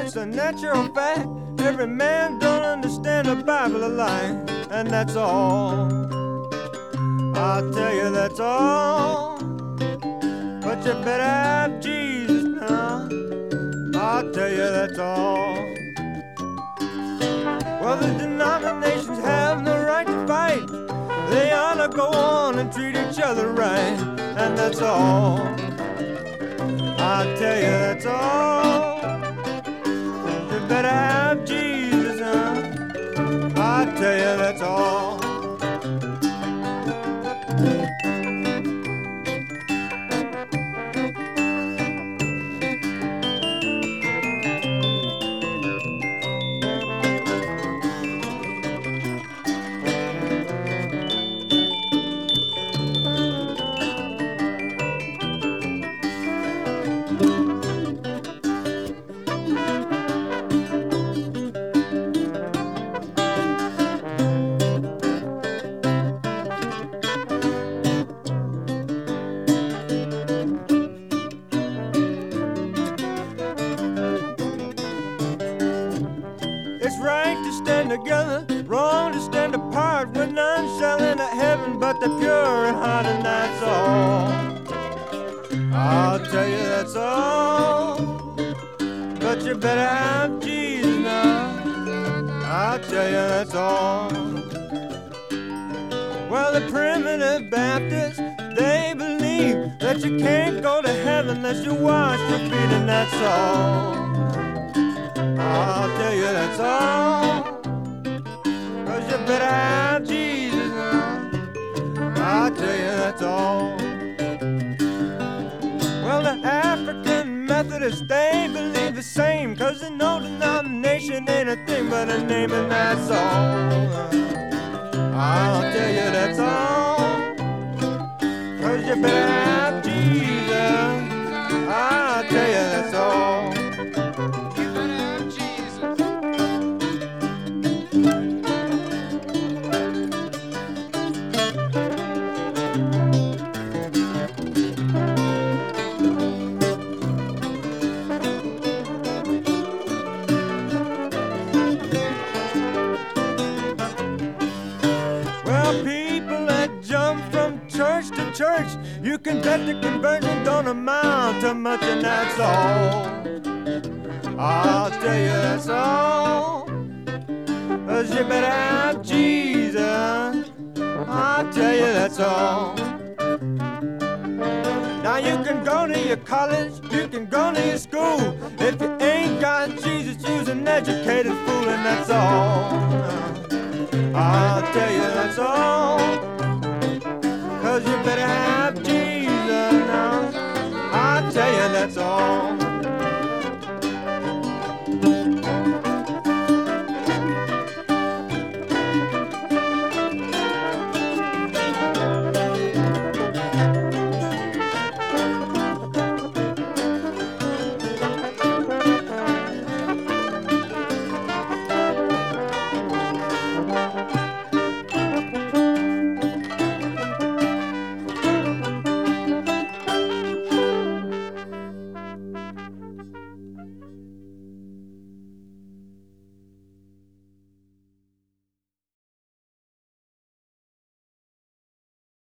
it's a natural fact. Every man don't understand the Bible alike, and that's all. I'll tell you that's all. But you better have Jesus now. I'll tell you that's all. Well, the denominations have no right to fight. They ought to go on and treat each other right, and that's all. I'll tell you that's all. You better have Jesus, huh? I'll tell you that's all. It's right to stand together, wrong to stand apart. When none shall enter heaven but the pure in heart, and that's all. I'll tell you that's all. But you better have Jesus now. I'll tell you that's all. Well, the primitive Baptists, they believe that you can't go to heaven unless you wash your feet, and that's all. I'll tell you that's all. 'Cause you better have Jesus now. I'll tell you that's all. Well, the African Methodists, they believe the same. 'Cause they know denomination ain't a thing but a name, and that's all. I'll tell you that's all. 'Cause you better have Jesus. I'll tell you that's all. People that jump from church to church, you can bet the conversion don't amount to much, and that's all. I'll tell you that's all. 'Cause you better have Jesus. I'll tell you that's all. Now you can go to your college, you can go to your school. If you ain't got Jesus, you's an educated fool, and that's all. I'll tell you that's all.